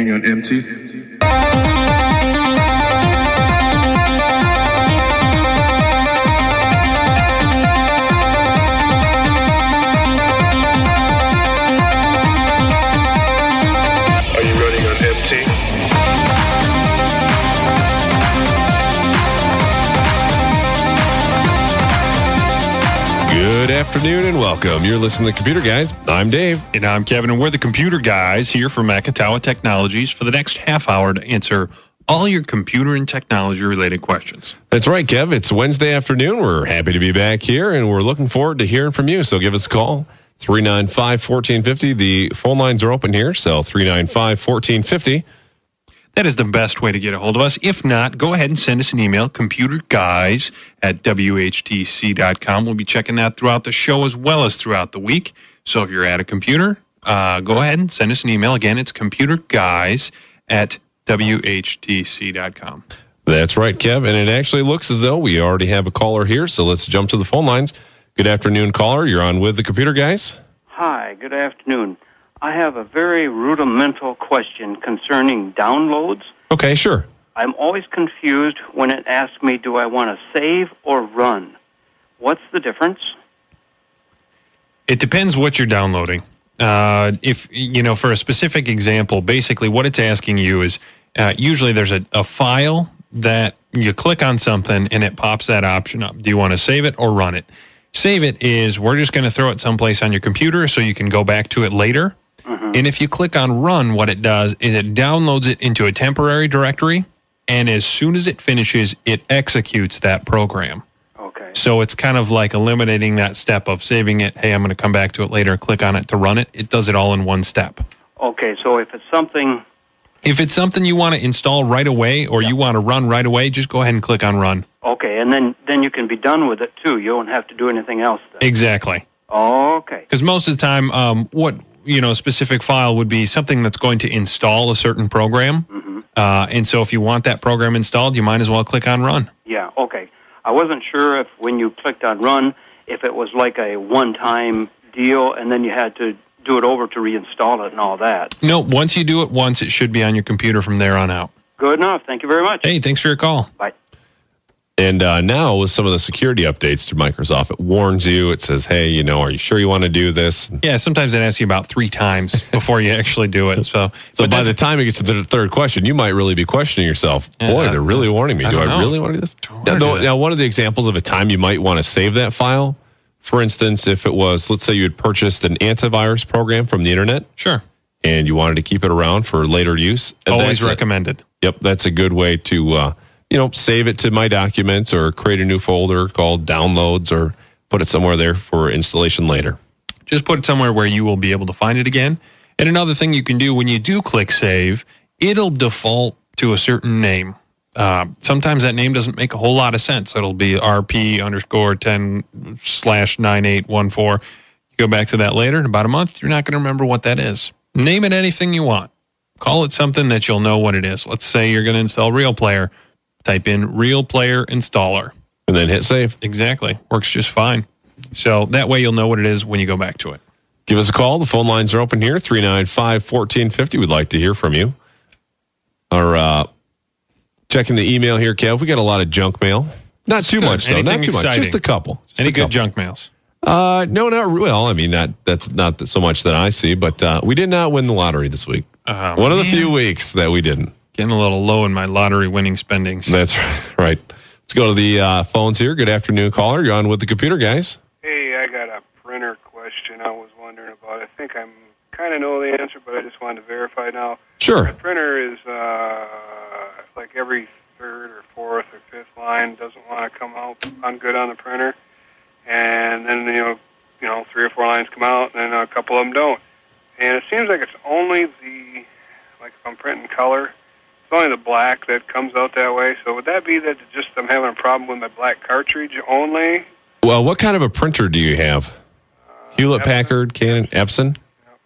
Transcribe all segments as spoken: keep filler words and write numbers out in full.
running on empty? Are you running on empty? Good afternoon and welcome. You're listening to the Computer Guys. I'm Dave. And I'm Kevin, and we're the Computer Guys here from Makatawa Technologies for the next half hour to answer all your computer and technology-related questions. That's right, Kev. It's Wednesday afternoon. We're happy to be back here, and we're looking forward to hearing from you. So give us a call, three nine five, one four five zero. The phone lines are open here, so three nine five, one four five zero. That is the best way to get a hold of us. If not, go ahead and send us an email, computerguys at W H T C dot com. We'll be checking that throughout the show as well as throughout the week. So if you're at a computer, uh, go ahead and send us an email. Again, it's computerguys at W H T C dot com. That's right, Kev. And it actually looks as though we already have a caller here, so let's jump to the phone lines. Good afternoon, caller. You're on with the Computer Guys. Hi, good afternoon. I have a very rudimental question concerning downloads. Okay, sure. I'm always confused when it asks me, do I want to save or run? What's the difference? It depends what you're downloading. Uh, if, you know, for a specific example, basically what it's asking you is uh, usually there's a, a file that you click on something and it pops that option up. Do you want to save it or run it? Save it is we're just going to throw it someplace on your computer so you can go back to it later. Mm-hmm. And if you click on run, what it does is it downloads it into a temporary directory, and as soon as it finishes, it executes that program. Okay. So it's kind of like eliminating that step of saving it. Hey, I'm going to come back to it later. Click on it to run it. It does it all in one step. Okay, so if it's something... If it's something you want to install right away or yeah. you want to run right away, just go ahead and click on run. Okay, and then, then you can be done with it, too. You don't have to do anything else then. Exactly. Okay. Because most of the time, um, what... you know, a specific file would be something that's going to install a certain program. Mm-hmm. Uh, and so if you want that program installed, you might as well click on run. Yeah, okay. I wasn't sure if when you clicked on run, if it was like a one-time deal and then you had to do it over to reinstall it and all that. No, once you do it once, it should be on your computer from there on out. Good enough. Thank you very much. Hey, thanks for your call. Bye. And uh, now with some of the security updates through Microsoft, it warns you. It says, hey, you know, are you sure you want to do this? Yeah, sometimes it asks you about three times before you actually do it. So, so by the time it gets to the third question, you might really be questioning yourself. Boy, yeah, they're really warning me. I do I know. really want to do this? Now, do now, one of the examples of a time you might want to save that file, for instance, if it was, let's say you had purchased an antivirus program from the internet. Sure. And you wanted to keep it around for later use. Always recommended. A, yep, that's a good way to... Uh, you know, save it to My Documents or create a new folder called Downloads or put it somewhere there for installation later. Just put it somewhere where you will be able to find it again. And another thing you can do when you do click save, it'll default to a certain name. Uh, sometimes that name doesn't make a whole lot of sense. It'll be R P underscore ten slash nine eight one four. You go back to that later in about a month, you're not going to remember what that is. Name it anything you want. Call it something that you'll know what it is. Let's say you're going to install Real Player. Type in Real Player Installer. And then hit save. Exactly. Works just fine. So that way you'll know what it is when you go back to it. Give us a call. The phone lines are open here, three nine five, one four five zero. We'd like to hear from you. Or uh, checking the email here, Kev. We got a lot of junk mail. Not too good. much, though. Anything Not too exciting? much. Just a couple. Just Any a couple. good junk mails? Uh, no, not well. I mean, not that's not so much that I see, but uh, we did not win the lottery this week. Uh, One of man. the few weeks that we didn't. Getting a little low in my lottery winning spendings. That's right. Let's go to the uh, phones here. Good afternoon, caller. You're on with the Computer Guys. Hey, I got a printer question I was wondering about. I think I'm kind of know the answer, but I just wanted to verify now. Sure. The printer is uh, like every third or fourth or fifth line doesn't want to come out on good on the printer, and then you know, you know, three or four lines come out, and then a couple of them don't. And it seems like it's only the like if I'm printing color. It's only the black that comes out that way. So would that be that just I'm having a problem with my black cartridge only? Well, what kind of a printer do you have? Uh, Hewlett Epson. Packard, Canon, Epson? Yep.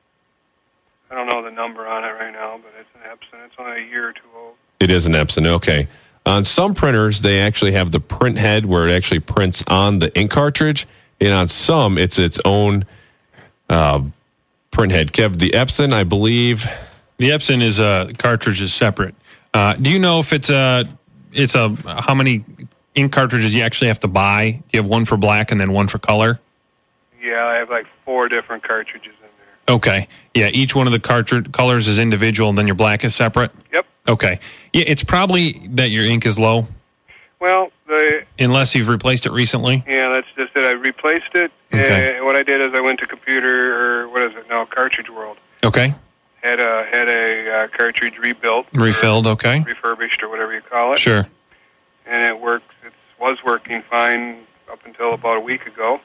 I don't know the number on it right now, but it's an Epson. It's only a year or two old. It is an Epson, okay. On some printers, they actually have the print head where it actually prints on the ink cartridge, and on some, it's its own uh, print head. Kev, the Epson, I believe, The Epson is a cartridge is separate. Uh, do you know if it's a it's a how many ink cartridges you actually have to buy? Do you have one for black and then one for color? Yeah, I have like four different cartridges in there. Okay. Yeah, each one of the cartridge colors is individual, and then your black is separate? Yep. Okay. Yeah, it's probably that your ink is low. Well, the unless you've replaced it recently. Yeah, that's just it. I replaced it. Okay. And what I did is I went to computer, or what is it now, Cartridge World. Okay. Had a had a uh, cartridge rebuilt, refilled, okay, refurbished, or whatever you call it. Sure. And it works. It was working fine up until about a week ago,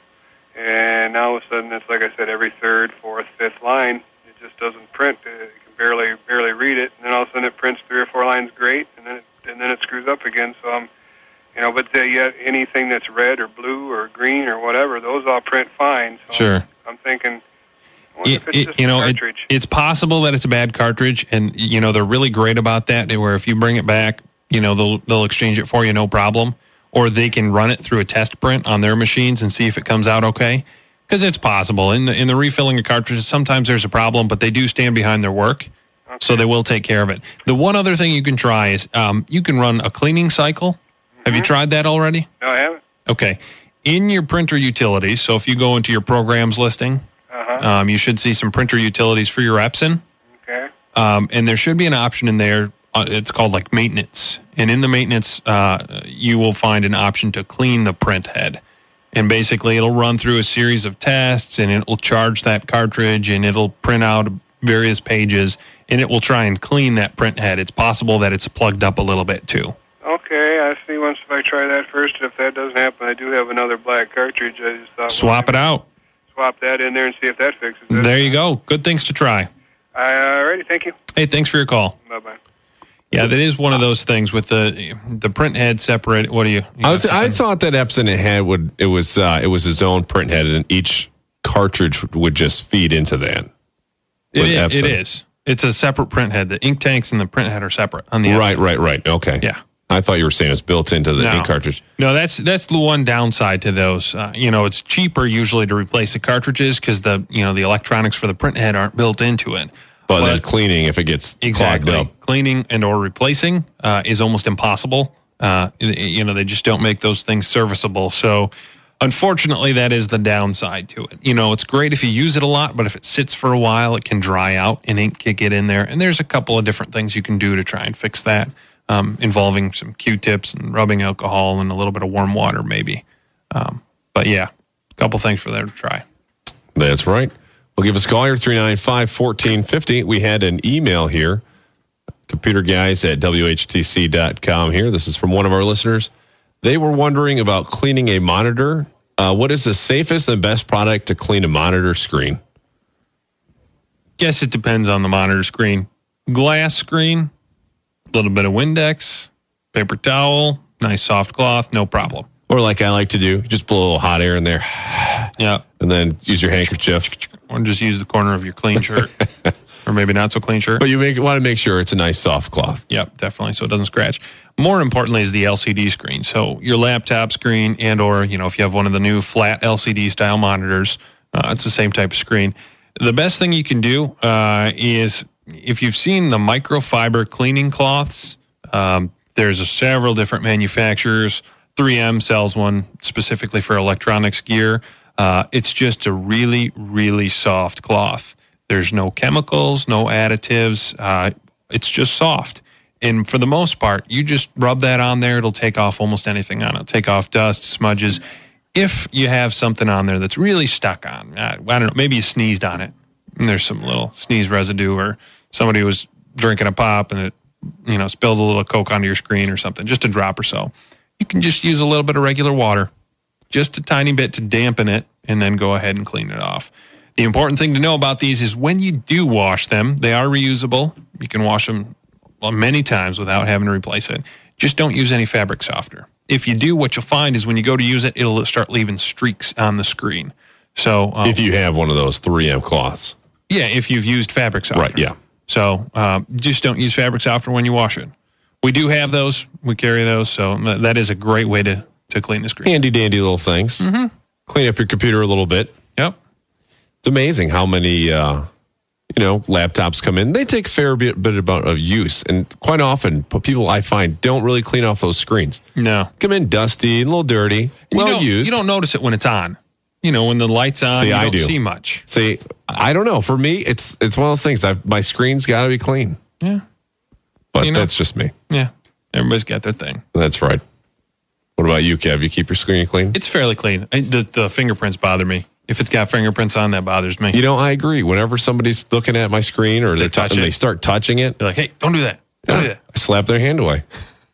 and now all of a sudden it's like I said, every third, fourth, fifth line, it just doesn't print. You can barely barely read it, and then all of a sudden it prints three or four lines great, and then it, and then it screws up again. So I'm, you know, but uh, yet anything that's red or blue or green or whatever, those all print fine. So sure. I'm, I'm thinking. It, it, you know, it, it's possible that it's a bad cartridge, and you know they're really great about that. Where if you bring it back, you know they'll they'll exchange it for you, no problem, or they can run it through a test print on their machines and see if it comes out okay. Because it's possible in the in the refilling of cartridges, sometimes there's a problem, but they do stand behind their work, okay. So they will take care of it. The one other thing you can try is um, you can run a cleaning cycle. Mm-hmm. Have you tried that already? No, I haven't. Okay, in your printer utilities. So if you go into your programs listing. Uh-huh. Um, you should see some printer utilities for your Epson. Okay. Um, and there should be an option in there. Uh, it's called like maintenance. And in the maintenance, uh, you will find an option to clean the print head. And basically, it'll run through a series of tests, and it will charge that cartridge, and it'll print out various pages, and it will try and clean that print head. It's possible that it's plugged up a little bit too. Okay, I see. Once if I try that first, if that doesn't happen, I do have another black cartridge. I just thought swap it out. Swap that in there and see if that fixes it. There you go. Good things to try. Uh, all righty, thank you. Hey, thanks for your call. Bye-bye. Yeah, that is one of those things with the the print head separate. What do you? you I was I thought that Epson it had would it was uh, it was its own print head, and each cartridge would just feed into that. It is, it is. It's a separate print head. The ink tanks and the print head are separate on the Epson. Right, right, right. Okay. Yeah. I thought you were saying it's built into the no. ink cartridge. No, that's that's the one downside to those. Uh, you know, it's cheaper usually to replace the cartridges because the you know the electronics for the print head aren't built into it. But, but then cleaning, if it gets exactly clogged up. Cleaning and or replacing uh, is almost impossible. Uh, you know, they just don't make those things serviceable. So, unfortunately, that is the downside to it. You know, it's great if you use it a lot, but if it sits for a while, it can dry out and ink can get in there. And there's a couple of different things you can do to try and fix that. Um, involving some Q-tips and rubbing alcohol and a little bit of warm water, maybe. Um, but yeah, a couple things for there to try. That's right. Well, give us a call here, three nine five, one four five zero. We had an email here, computer guys at W H T C dot com here. This is from one of our listeners. They were wondering about cleaning a monitor. Uh, what is the safest and best product to clean a monitor screen? Guess it depends on the monitor screen. Glass screen. A little bit of Windex, paper towel, nice soft cloth, no problem. Or like I like to do, just blow a little hot air in there. Yeah. And then use your handkerchief. Or just use the corner of your clean shirt. Or maybe not so clean shirt. But you make, want to make sure it's a nice soft cloth. Yep, definitely, so it doesn't scratch. More importantly is the L C D screen. So your laptop screen and or, you know, if you have one of the new flat L C D style monitors, uh, it's the same type of screen. The best thing you can do uh, is... if you've seen the microfiber cleaning cloths, um, there's a several different manufacturers. three M sells one specifically for electronics gear. Uh, it's just a really, really soft cloth. There's no chemicals, no additives. Uh, it's just soft. And for the most part, you just rub that on there. It'll take off almost anything on it. It'll take off dust, smudges. If you have something on there that's really stuck on, I, I don't know, maybe you sneezed on it. And there's some little sneeze residue, or somebody was drinking a pop and it, you know, spilled a little Coke onto your screen or something, just a drop or so. You can just use a little bit of regular water, just a tiny bit to dampen it, and then go ahead and clean it off. The important thing to know about these is when you do wash them, they are reusable. You can wash them many times without having to replace it. Just don't use any fabric softener. If you do, what you'll find is when you go to use it, it'll start leaving streaks on the screen. So um, if you have one of those three M cloths. Yeah, if you've used fabric softener. Right, yeah. So um, just don't use fabric softener when you wash it. We do have those. We carry those. So that is a great way to, to clean the screen. Handy dandy little things. Mm-hmm. Clean up your computer a little bit. Yep. It's amazing how many uh, you know, laptops come in. They take a fair bit, bit about of use. And quite often, people I find don't really clean off those screens. No. Come in dusty, a little dirty, well you don't, used. You don't notice it when it's on. You know, when the light's on, see, you I don't do. see much. See, I don't know. For me, it's it's one of those things. I, my screen's got to be clean. Yeah. But You know. that's just me. Yeah. Everybody's got their thing. That's right. What about you, Kev? You keep your screen clean? It's fairly clean. I- The, the fingerprints bother me. If it's got fingerprints on, that bothers me. You know, I agree. Whenever somebody's looking at my screen or they're touch touching, it. they start touching it. You're like, hey, don't do that. Don't do Yeah, that. I slap their hand away.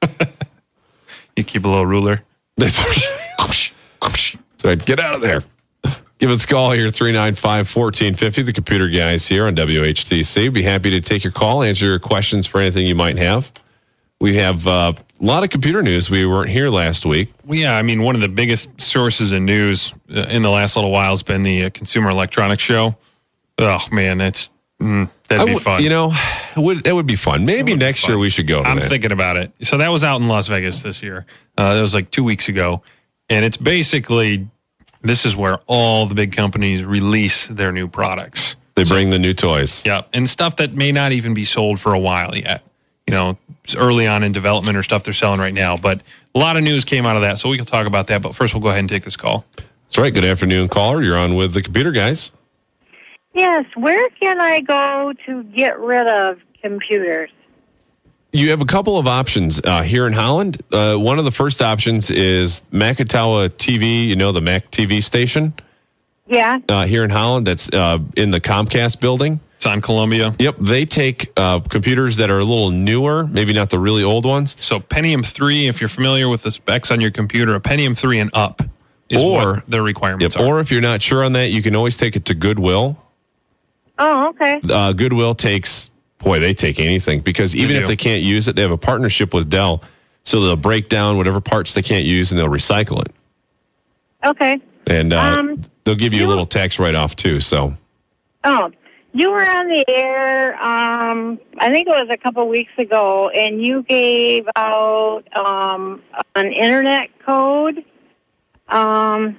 You keep a little ruler. That's right. Get out of there. Give us a call here, three nine five, one four five zero. The Computer Guys here on W H T C. Be happy to take your call, answer your questions for anything you might have. We have uh, a lot of computer news. We weren't here last week. Well, yeah, I mean, one of the biggest sources of news uh, in the last little while has been the uh, Consumer Electronics Show. Oh, man, that's mm, that'd I be w- fun. You know, it would, it would be fun. Maybe would be next fun. year we should go to I'm that. thinking about it. So that was out in Las Vegas this year. Uh, that was like two weeks ago. And it's basically, this is where all the big companies release their new products. They bring the new toys. Yeah, and stuff that may not even be sold for a while yet. You know, it's early on in development or stuff they're selling right now. But a lot of news came out of that, so we can talk about that. But first, we'll go ahead and take this call. That's right. Good afternoon, caller. You're on with the Computer Guys. Yes, where can I go to get rid of computers? You have a couple of options uh, here in Holland. Uh, one of the first options is Makatawa T V, you know, the Mac T V station Yeah. uh, here in Holland that's uh, in the Comcast building. It's on Columbia. Yep, they take uh, computers that are a little newer, maybe not the really old ones. So Pentium three, if you're familiar with the specs on your computer, a Pentium three and up is Or- what the requirements Yep, are. or if you're not sure on that, you can always take it to Goodwill. Oh, okay. Uh, Goodwill takes, boy, they take anything because even do. if they can't use it, they have a partnership with Dell. So they'll break down whatever parts they can't use and they'll recycle it. Okay. And uh, Um, they'll give you a you- little tax write-off too. So Oh, you were on the air, um, I think it was a couple weeks ago, and you gave out um, an internet code. Um,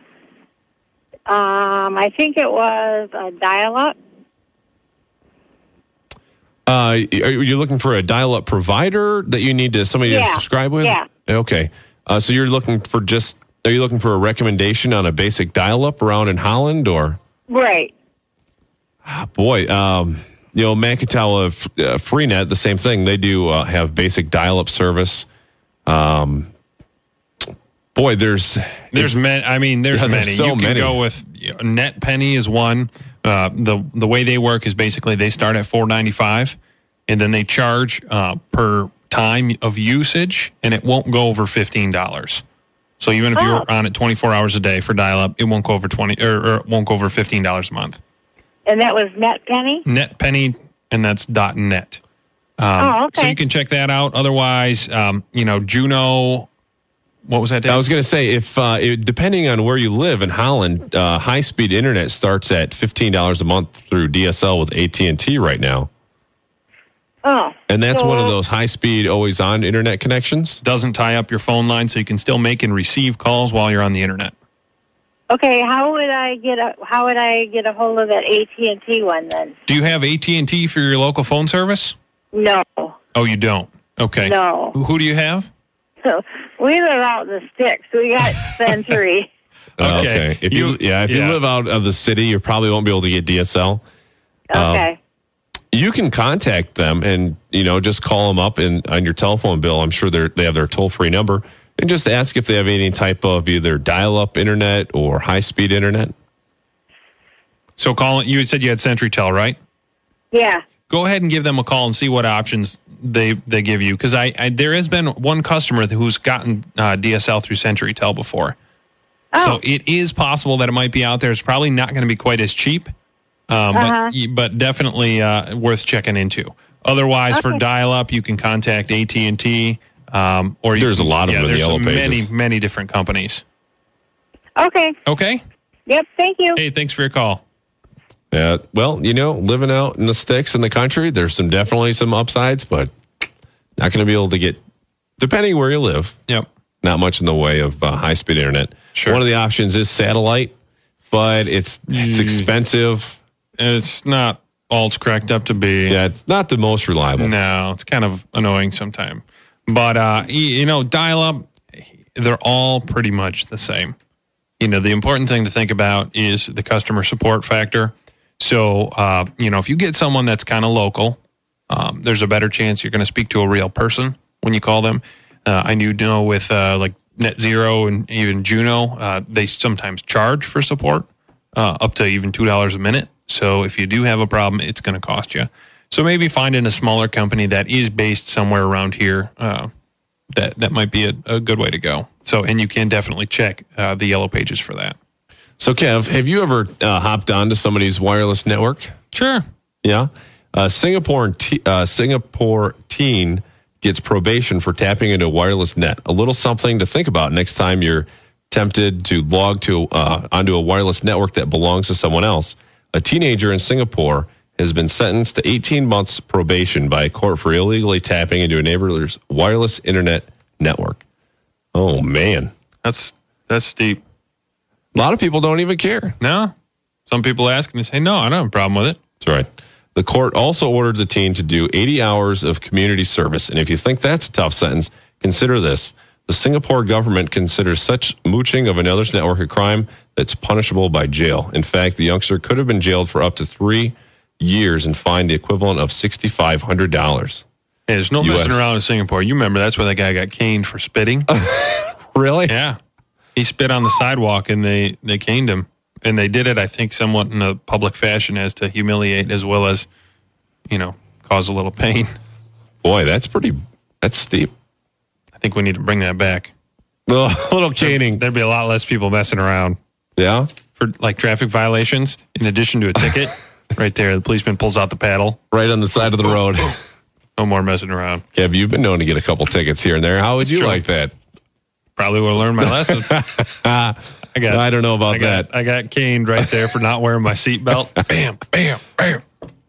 um, I think it was a dial-up. uh, are you looking for a dial-up provider that you need to somebody to Yeah, subscribe with? yeah. Okay. Uh, so you're looking for just, are you looking for a recommendation on a basic dial-up around in Holland or? Right. Boy, um, you know, Makatawa F- uh, Freenet, the same thing. They do uh, have basic dial-up service. Um, boy, there's There's many. I mean, there's Yeah, there's many. so you can many. go with you know, NetPenny is one. Uh, the the way they work is basically they start at four ninety-five, and then they charge uh, per time of usage, and it won't go over fifteen dollars. So even if Oh. you're on it twenty-four hours a day for dial-up, it won't go over twenty or, or it won't go over fifteen dollars a month. And that was NetPenny? NetPenny, and that's .net. Um, Oh, okay. So you can check that out. Otherwise, um, you know, Juno. What was that? Dave? I was going to say, if uh, it, depending on where you live in Holland, uh, high-speed internet starts at fifteen dollars a month through D S L with A T and T right now. Oh. And that's So- one of those high-speed, always-on internet connections. Doesn't tie up your phone line, so you can still make and receive calls while you're on the internet. Okay, how would I get a how would I get a hold of that A T and T one then? Do you have A T and T for your local phone service? No. Oh, you don't? Okay. No. Who, who do you have? So we live out in the sticks. We got Century. Uh, Okay. If you, You- yeah, if yeah. you live out of the city, you probably won't be able to get D S L. Okay. You can contact them and, you know, just call them up and on your telephone bill. I'm sure they they have their toll-free number and just ask if they have any type of either dial-up internet or high-speed internet. So call it. You said you had CenturyTel, right? Yeah. Go ahead and give them a call and see what options they they give you. Because I, I there has been one customer who's gotten uh, D S L through CenturyTel before. Oh. So it is possible that it might be out there. It's probably not going to be quite as cheap, um, Uh-huh. but but definitely uh, worth checking into. Otherwise, for Okay. dial-up, you can contact A T and T. Um, or you There's can- a lot of yeah, them in the there's yellow many pages. many different companies. Okay. Okay. Yep. Thank you. Hey, thanks for your call. Yeah, well, you know, living out in the sticks in the country, there's some definitely some upsides, but not going to be able to get, depending where you live, Yep. not much in the way of uh, high-speed internet. Sure. One of the options is satellite, but it's it's Mm. expensive. And it's not all it's cracked up to be. Yeah, it's not the most reliable. No, it's kind of annoying sometimes. But, uh, you, you know, dial-up, they're all pretty much the same. You know, the important thing to think about is the customer support factor. So, uh, you know, if you get someone that's kind of local, um, there's a better chance you're going to speak to a real person when you call them. Uh, I knew, know with uh, like Net Zero and even Juno, uh, they sometimes charge for support uh, up to even two dollars a minute. So if you do have a problem, it's going to cost you. So maybe finding a smaller company that is based somewhere around here, uh, that, that might be a, a good way to go. So, and you can definitely check uh, the Yellow Pages for that. So, Kev, have you ever uh, hopped onto somebody's wireless network? Sure. Yeah. Uh, Singapore te- uh, Singapore teen gets probation for tapping into a wireless net. A little something to think about next time you're tempted to log to uh, onto a wireless network that belongs to someone else. A teenager in Singapore has been sentenced to eighteen months probation by a court for illegally tapping into a neighbor's wireless internet network. Oh, man. That's that's steep. A lot of people don't even care. No. Some people ask and they say, no, I don't have a problem with it. That's right. The court also ordered the teen to do eighty hours of community service. And if you think that's a tough sentence, consider this. The Singapore government considers such mooching of another's network a crime that's punishable by jail. In fact, the youngster could have been jailed for up to three years and fined the equivalent of six thousand five hundred dollars. Hey, there's no U S messing around in Singapore. You remember that's where that guy got caned for spitting? Really? Yeah. He spit on the sidewalk and they, they caned him. And they did it, I think, somewhat in a public fashion as to humiliate as well as, you know, cause a little pain. Boy, that's pretty, that's steep. I think we need to bring that back. A little caning. There'd be a lot less people messing around. Yeah? For like traffic violations, in addition to a ticket, right there, the policeman pulls out the paddle. Right on the side of the road. No more messing around. Kev, you've been known to get a couple tickets here and there. How would That's you true. like that? Probably would have learned my lesson. I got. I don't know about I got, that. I got caned right there for not wearing my seatbelt. Bam, bam, bam.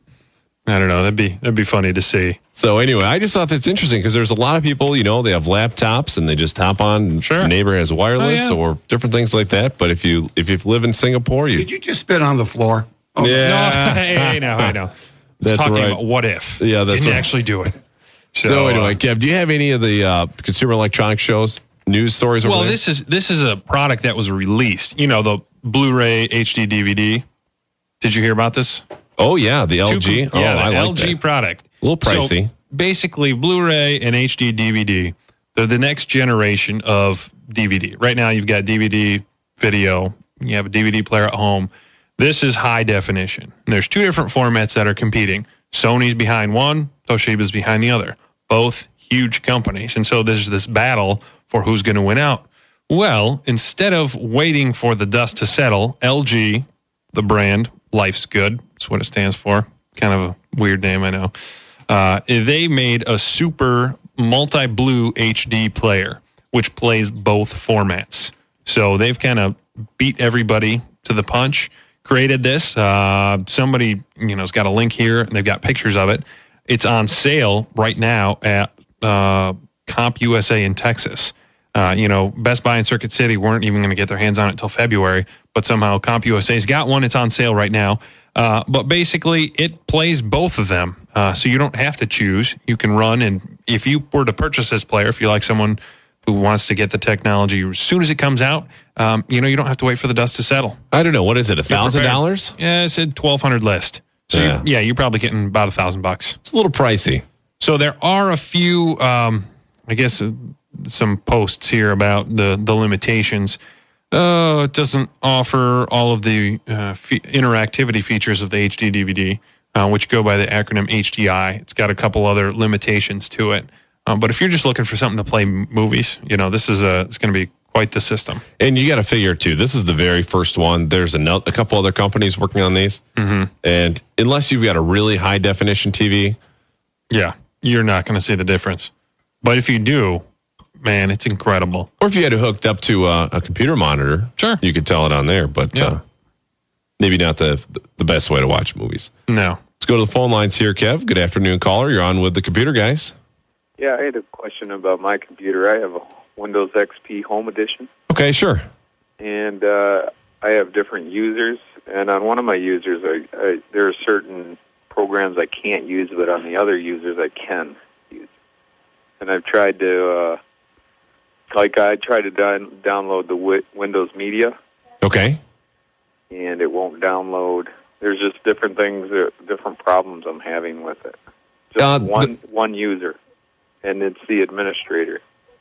I don't know. That'd be that'd be funny to see. So anyway, I just thought that's interesting because there's a lot of people, you know, they have laptops and they just hop on. Sure. The neighbor has wireless Oh, yeah. or different things like that. But if you if you live in Singapore, you Did you just spit on the floor? Oh, yeah, No, hey, hey, no, I know. That's talking right. about what if. Yeah, that's Didn't right. actually do it. So, So, anyway, uh, Kev, do you have any of the uh, consumer electronics shows, news stories? Over well, there? this is this is a product that was released. You know, the Blu-ray H D D V D. Did you hear about this? Oh yeah, the L G. Two- Oh, yeah, the I like L G that. product. A little pricey. So basically, Blu-ray and H D D V D, they're the next generation of D V D. Right now, you've got D V D video. You have a D V D player at home. This is high definition. And there's two different formats that are competing. Sony's behind one, Toshiba's behind the other. Both huge companies. And so there's this battle for who's going to win out. Well, instead of waiting for the dust to settle, L G, the brand, Life's Good, that's what it stands for. Kind of a weird name, I know. Uh, they made a super multi-blue H D player, which plays both formats. So they've kind of beat everybody to the punch, created this. Uh, somebody, you know, has got a link here, and they've got pictures of it. It's on sale right now at uh, CompUSA in Texas. Uh, you know, Best Buy and Circuit City weren't even going to get their hands on it until February, but somehow CompUSA's got one. It's on sale right now. Uh, but basically, it plays both of them. Uh, so you don't have to choose. You can run, and if you were to purchase this player, if you're like someone who wants to get the technology as soon as it comes out, um, you know, you don't have to wait for the dust to settle. I don't know. What is it? A You're thousand prepared. dollars? Yeah, it said twelve hundred list. So Yeah. yeah. yeah, you're probably getting about a thousand bucks. It's a little pricey. So there are a few, um, I guess, uh, some posts here about the the limitations. Oh, it doesn't offer all of the uh, fe- interactivity features of the H D D V D, uh, which go by the acronym H D I. It's got a couple other limitations to it. Um, but if you're just looking for something to play m- movies, you know, this is a it's going to be quite the system. And you got to figure too, this is the very first one. There's a, a couple other companies working on these. Mm-hmm. And unless you've got a really high definition T V, Yeah, you're not going to see the difference. But if you do, man, it's incredible. or if you had it hooked up to a, a computer monitor, Sure. you could tell it on there. But Yeah. uh, maybe not the the best way to watch movies. No. Let's go to the phone lines here, Kev. Good afternoon, caller. You're on with the computer guys. Yeah, I had a question about my computer. I have a Windows X P Home Edition, Okay, sure. and uh, I have different users. And on one of my users, I, I, there are certain programs I can't use, but on the other users I can use. And I've tried to, uh, like I tried to down, download the wi- Windows Media. Okay. And it won't download. There's just different things, uh, different problems I'm having with it. Just Uh, one the- one user, and it's the administrator.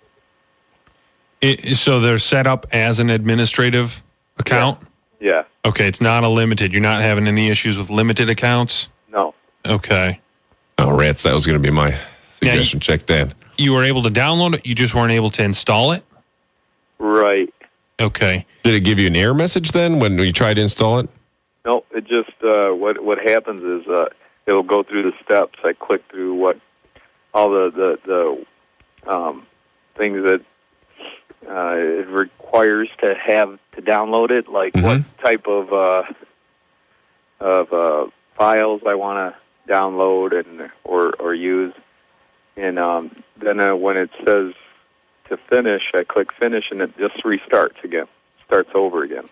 It, so they're set up as an administrative account? Yeah. Okay, it's not a limited. You're not having any issues with limited accounts? No. Okay. Oh, rats, that was going to be my suggestion. Yeah, Check that. You were able to download it, you just weren't able to install it? Right. Okay. Did it give you an error message then when you tried to install it? No, it just, uh, what what happens is uh, it'll go through the steps. I click through what, all the, the, the um, things that uh, it requires to have to download it, like Mm-hmm. what type of uh, of uh, files I want to download and or, or use. And um, then uh, when it says to finish, I click finish, and it just restarts again, starts over again.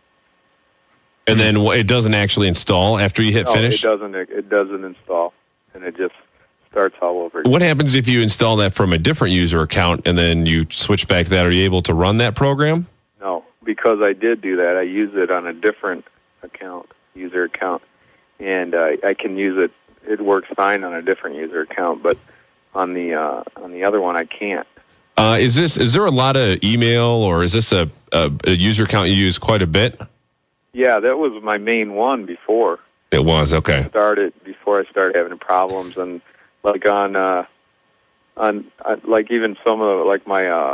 And then it doesn't actually install after you hit No, finish? it doesn't. It doesn't install, and it just starts all over again. What happens if you install that from a different user account and then you switch back to that? Are you able to run that program? No, because I did do that. I used it on a different account, user account, and uh, I can use it. It works fine on a different user account, but on the uh, on the other one, I can't. Uh, is this is there a lot of email, or is this a, a, a user account you use quite a bit? Yeah, that was my main one before. It was, okay. Started before I started having problems, and like on uh, on uh, like even some of like my uh,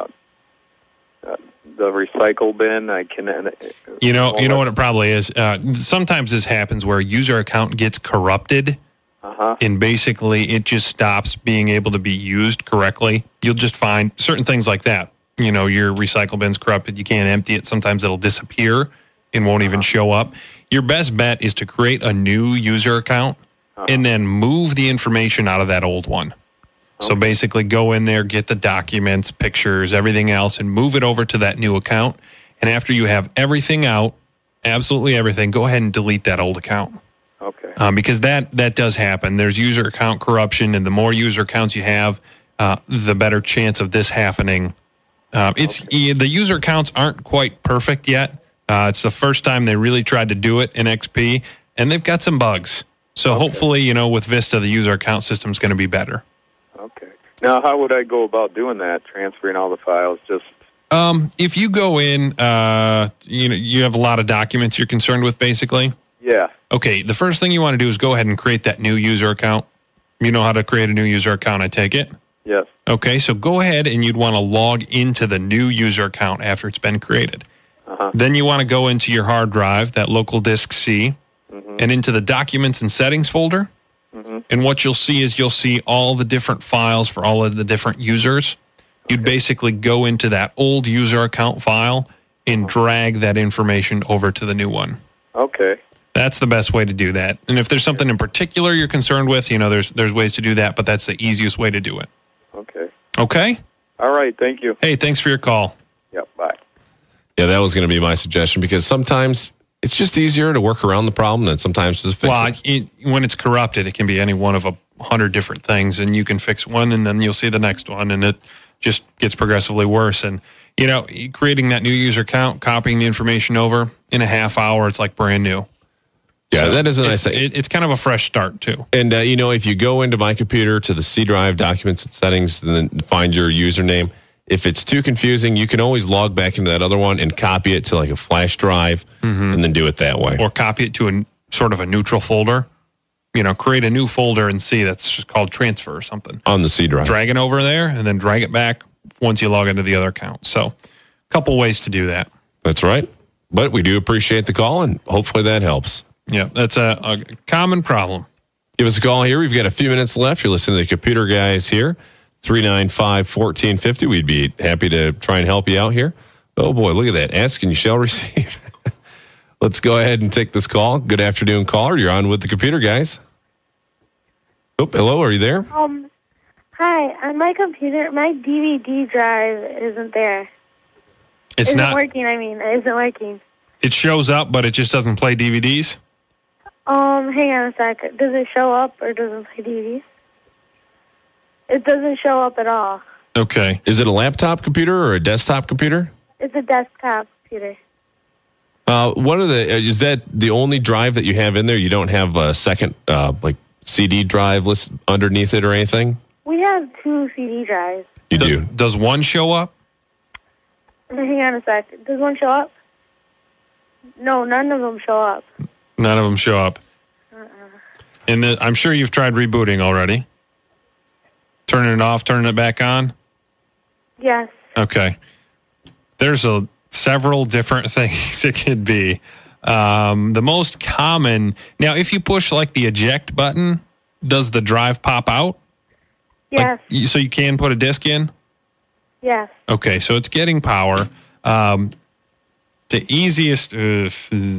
uh, the recycle bin, I can. Uh, You know, you know what it probably is. Uh, sometimes this happens where a user account gets corrupted, uh-huh. and basically it just stops being able to be used correctly. You'll just find certain things like that. You know, your recycle bin's corrupted. You can't empty it. Sometimes it'll disappear and won't even show up. Your best bet is to create a new user account uh-huh. and then move the information out of that old one. So basically go in there, get the documents, pictures, everything else, and move it over to that new account. And after you have everything out, absolutely everything, go ahead and delete that old account. Okay. Um, because that, that does happen. There's user account corruption, and the more user accounts you have, uh, the better chance of this happening. Um, it's okay. The user accounts aren't quite perfect yet. Uh, it's the first time they really tried to do it in X P, and they've got some bugs. So okay. hopefully, you know, with Vista, the user account system is going to be better. Okay. Now, how would I go about doing that? Transferring all the files? Just um, if you go in, uh, you know, you have a lot of documents you're concerned with, basically. Yeah. Okay. The first thing you want to do is go ahead and create that new user account. You know how to create a new user account, I take it? Yes. Okay. So go ahead and you'd want to log into the new user account after it's been created. Uh-huh. Then you want to go into your hard drive, that local disk C, mm-hmm. and into the Documents and Settings folder. Mm-hmm. And what you'll see is you'll see all the different files for all of the different users. Okay. You'd basically go into that old user account file and uh-huh. drag that information over to the new one. Okay. That's the best way to do that. And if there's something in particular you're concerned with, you know, there's there's ways to do that, but that's the easiest way to do it. Okay. Okay? All right. Thank you. Hey, thanks for your call. Yep. Bye. Yeah, that was going to be my suggestion, because sometimes it's just easier to work around the problem than sometimes just fix well, it. Well, when it's corrupted, it can be any one of a hundred different things, and you can fix one, and then you'll see the next one, and it just gets progressively worse. And, you know, creating that new user account, copying the information over in a half hour, it's like brand new. Yeah, so that is a nice it's, thing. It, it's kind of a fresh start, too. And, uh, you know, if you go into my computer to the C drive, Documents and Settings, and then find your username, if it's too confusing, you can always log back into that other one and copy it to like a flash drive mm-hmm. and then do it that way. Or copy it to a sort of a neutral folder. You know, create a new folder in C that's just called transfer or something. On the C drive. Drag it over there and then drag it back once you log into the other account. So a couple ways to do that. That's right. But we do appreciate the call, and hopefully that helps. Yeah, that's a, a common problem. Give us a call here. We've got a few minutes left. You're listening to the Computer Guys here. three nine five, one four five zero. We'd be happy to try and help you out here. Oh, boy, look at that. Ask and you shall receive. Let's go ahead and take this call. Good afternoon, caller. You're on with the Computer Guys. Oh, hello. Are you there? Um, hi. On my computer, my D V D drive isn't there. It's isn't not working, I mean. It isn't working. It shows up, but it just doesn't play D V Ds? Um, hang on a sec. Does it show up or does it play D V Ds? It doesn't show up at all. Okay. Is it a laptop computer or a desktop computer? It's a desktop computer. Uh, what are the? Is that the only drive that you have in there? You don't have a second, uh, like C D drive list underneath it or anything? We have two C D drives. You Do- do. Does one show up? Hang on a sec. Does one show up? No, none of them show up. None of them show up. Uh-uh. And the, I'm sure you've tried rebooting already. Turning it off, turning it back on. Yes. Okay. There's a several different things it could be. Um, the most common now, if you push like the eject button, does the drive pop out? Yes. Like, you- so you can put a disc in. Yes. Okay, so it's getting power. Um, the easiest, uh,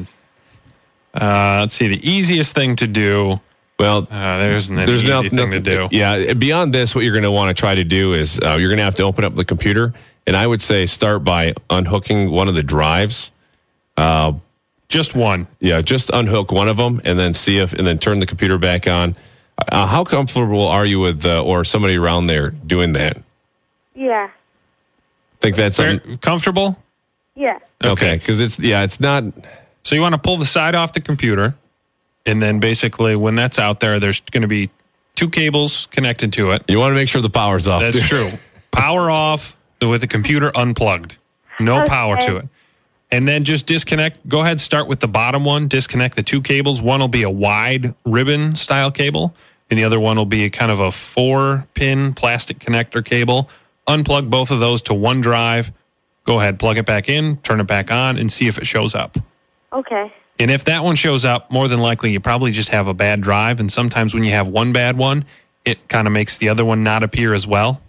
uh, let's see, the easiest thing to do. Well, uh, there's an there's easy no, thing no- to do. Yeah, beyond this, what you're going to want to try to do is uh, you're going to have to open up the computer, and I would say start by unhooking one of the drives. Uh, just one. Yeah, just unhook one of them, and then see if, and then turn the computer back on. Uh, how comfortable are you with, uh, or somebody around there doing that? Yeah. Think that's Very comfortable? Yeah. Okay, because it's yeah, it's not. So you want to pull the side off the computer, and then basically when that's out there, there's going to be two cables connected to it. You want to make sure the power's off. That's true. Power off with the computer unplugged. No Okay. power to it. And then just disconnect. Go ahead, start with the bottom one. Disconnect the two cables. One will be a wide ribbon style cable, and the other one will be kind of a four-pin plastic connector cable. Unplug both of those to one drive. Go ahead, plug it back in, turn it back on, and see if it shows up. Okay. And if that one shows up, more than likely you probably just have a bad drive. And sometimes when you have one bad one, it kind of makes the other one not appear as well.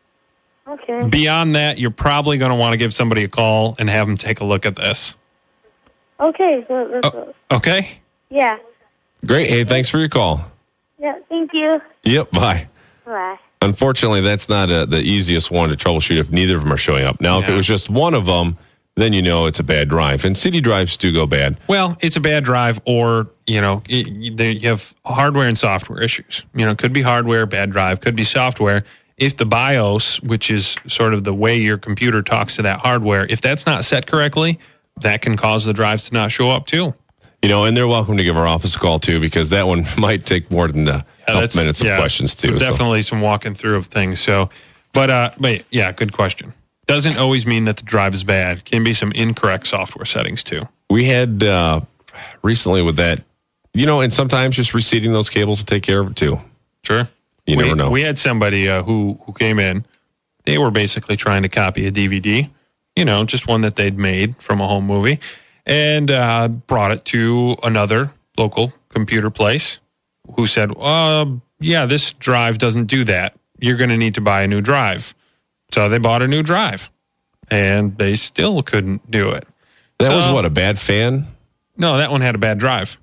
Okay. Beyond that, you're probably going to want to give somebody a call and have them take a look at this. Okay. So let's Oh, okay? Yeah. Great. Hey, thanks for your call. Yeah. Thank you. Yep. Bye. Bye. Unfortunately, that's not uh the easiest one to troubleshoot if neither of them are showing up. Now, if it Yeah. was just one of them, then you know it's a bad drive. And C D drives do go bad. Well, it's a bad drive, or, you know, y- y- they- you have hardware and software issues. You know, it could be hardware, bad drive, could be software. If the BIOS, which is sort of the way your computer talks to that hardware, if that's not set correctly, that can cause the drives to not show up too. You know, and they're welcome to give our office a call too, because that one might take more than a couple that's- minutes of yeah, questions so too. So definitely some walking through of things. So, but uh, but yeah, good question. Doesn't always mean that the drive is bad. Can be some incorrect software settings too. we had uh, recently with that, you know, and sometimes just reseating those cables to take care of it too. Sure. You we, never know. We had somebody uh, who who came in. They were basically trying to copy a D V D, you know, just one that they'd made from a home movie, and uh, brought it to another local computer place who said, uh, yeah, this drive doesn't do that. You're going to need to buy a new drive. So they bought a new drive, and they still couldn't do it. That was So- what, a bad fan? No, that one had a bad drive.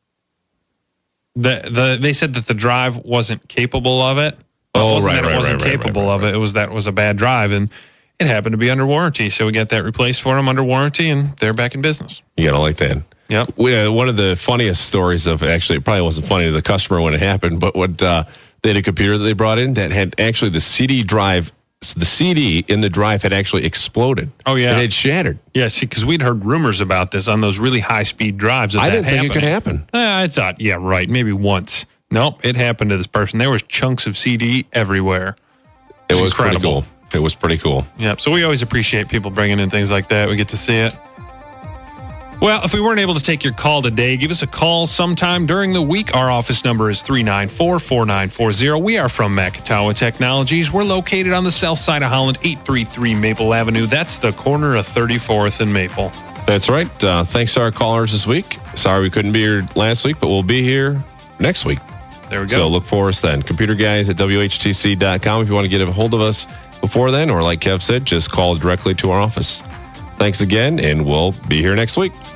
The the they said that the drive wasn't capable of it. Well, Oh, it wasn't right, that it right, wasn't right, right, capable right, right, of it. It was that it was a bad drive, and it happened to be under warranty. So we got that replaced for them under warranty, and they're back in business. You gotta like that. Yep. We, uh, one of the funniest stories of actually, it probably wasn't funny to the customer when it happened, but what uh, they had a computer that they brought in that had actually the C D drive, the C D in the drive had actually exploded. Oh, yeah. and it shattered. Yeah, see, because we'd heard rumors about this on those really high speed drives. That I that didn't think it happened. could happen. Eh, I thought, yeah, right, maybe once. Nope, it happened to this person. There was chunks of C D everywhere. It It's was pretty incredible. cool. It was pretty cool. Yep. So we always appreciate people bringing in things like that. We get to see it. Well, if we weren't able to take your call today, give us a call sometime during the week. Our office number is three nine four, four nine four zero. We are from Macatawa Technologies. We're located on the south side of Holland, eight thirty-three Maple Avenue. That's the corner of thirty-fourth and Maple. That's right. Uh, thanks to our callers this week. Sorry we couldn't be here last week, but we'll be here next week. There we go. So look for us then. Computer guys at W H T C dot com if you want to get a hold of us before then, or like Kev said, just call directly to our office. Thanks again, and we'll be here next week.